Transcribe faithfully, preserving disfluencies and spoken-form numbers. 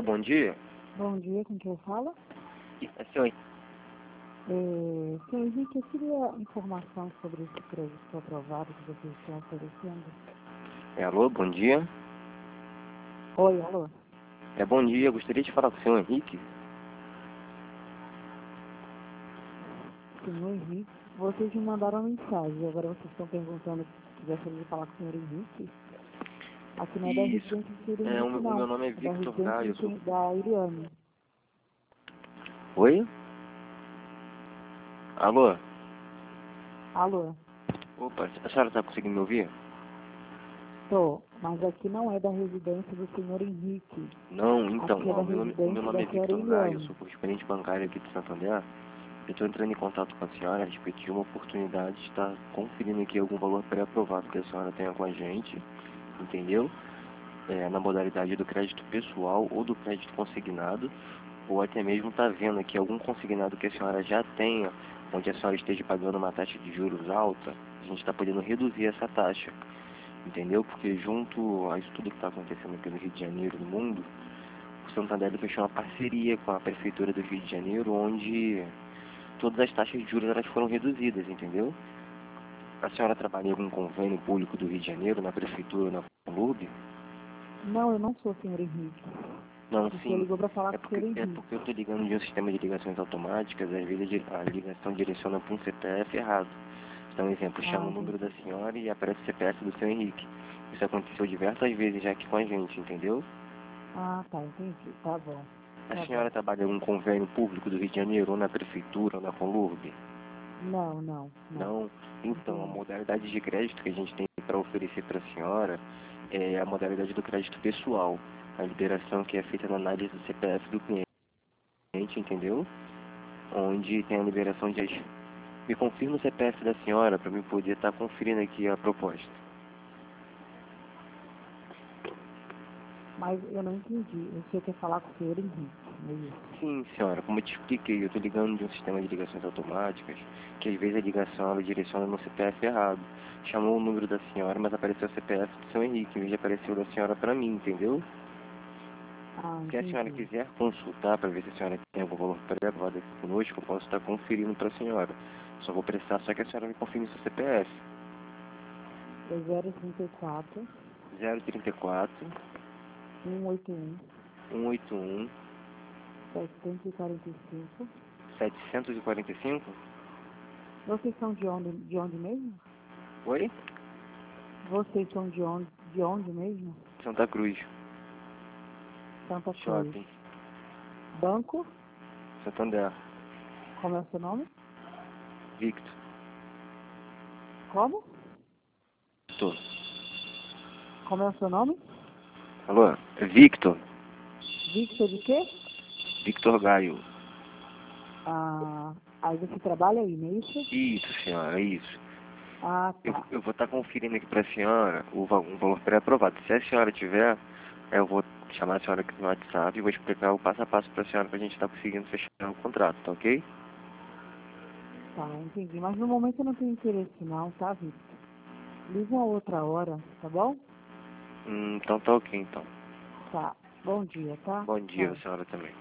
Alô, bom dia. Bom dia, com quem eu falo? É senhor. É, senhor Henrique, eu queria informação sobre esse crédito aprovado que vocês estão oferecendo. É, alô, bom dia. Oi, alô? É, bom dia. Eu gostaria de falar com o senhor Henrique. Senhor Henrique, vocês me mandaram mensagem, agora vocês estão perguntando se gostaria de falar com o senhor Henrique. Aqui não é da Isso. residência do senhor É, o, Henrique, meu- o não. meu nome é É da Victor residência Gaio. do Eu sou... senhor- da Iriane. Oi? Alô? Alô? Opa, a senhora está conseguindo me ouvir? Tô, mas aqui não é da residência do senhor Henrique. Não, então, Aqui é ó, da meu nome, o meu residência nome da é senhora Victor Gaio. Eu Iriane. sou correspondente bancário aqui de Santander. Eu estou entrando em contato com a senhora a respeito de uma oportunidade de estar conferindo aqui algum valor pré-aprovado que a senhora tenha com a gente, entendeu? É, na modalidade do crédito pessoal ou do crédito consignado, ou até mesmo está vendo aqui algum consignado que a senhora já tenha, onde a senhora esteja pagando uma taxa de juros alta, a gente está podendo reduzir essa taxa, entendeu? Porque junto a isso tudo que está acontecendo aqui no Rio de Janeiro e no mundo, o Santander fechou uma parceria com a Prefeitura do Rio de Janeiro, onde todas as taxas de juros elas foram reduzidas, entendeu? A senhora trabalha em algum convênio público do Rio de Janeiro, na Prefeitura, na Conlurb? Não, eu não sou o senhor Henrique. Não, O senhor sim. ligou para falar É com o senhor porque, é Henrique. porque eu estou ligando de um sistema de ligações automáticas, às vezes a di- a ligação direciona para um C P F errado. Então, exemplo, chama Ah, o número da entendi. senhora e aparece o C P F do seu Henrique. Isso aconteceu diversas vezes já aqui com a gente, entendeu? Ah, tá, entendi. Tá bom. A Tá bom. senhora trabalha em algum convênio público do Rio de Janeiro, ou na Prefeitura, ou na Conlurb? Não, não, não. Não? Não Então, a tenho. modalidade de crédito que a gente tem para oferecer para a senhora é a modalidade do crédito pessoal. A liberação que é feita na análise do C P F do cliente, entendeu? Onde tem a liberação de... Me confirma o C P F da senhora para eu poder estar conferindo aqui a proposta. Mas eu não entendi. O senhor quer falar com o senhor Henrique, não é isso? Sim, senhora, como eu te expliquei, eu estou ligando de um sistema de ligações automáticas, que às vezes a ligação ela direciona no C P F errado. Chamou o número da senhora, mas apareceu o C P F do seu Henrique, em vez de aparecer o da senhora para mim, entendeu? Ah, Se a senhora entendi. quiser consultar para ver se a senhora tem algum valor pré-aprovado aqui conosco, eu posso estar conferindo para a senhora. Só vou precisar só que a senhora me confirme seu C P F. É zero trinta e quatro, zero trinta e quatro, cento e oitenta e um, cento e oitenta e um, setecentos e quarenta e cinco. setecentos e quarenta e cinco. Vocês são de onde, de onde mesmo? Oi? Vocês são de onde, de onde mesmo? Santa Cruz. Santa Cruz. Shopping. Banco? Santander. Como é o seu nome? Victor. Como? Tô. Como é o seu nome? Alô? Victor. Victor de quê? Victor Gaio. Ah, aí você trabalha aí, não é isso? Isso, senhora, isso. Ah, Eu, tá. eu vou estar conferindo aqui para a senhora o, val- um valor pré-aprovado. Se a senhora tiver, eu vou chamar a senhora aqui no WhatsApp e vou explicar o passo a passo para a senhora para a gente estar conseguindo fechar o contrato, tá ok? Tá, entendi. Mas no momento eu não tenho interesse não, tá, Victor? Liga uma outra hora, tá bom? Hum, então tá ok, então. Tá. Bom dia, tá? Bom dia, Tchau. senhora também.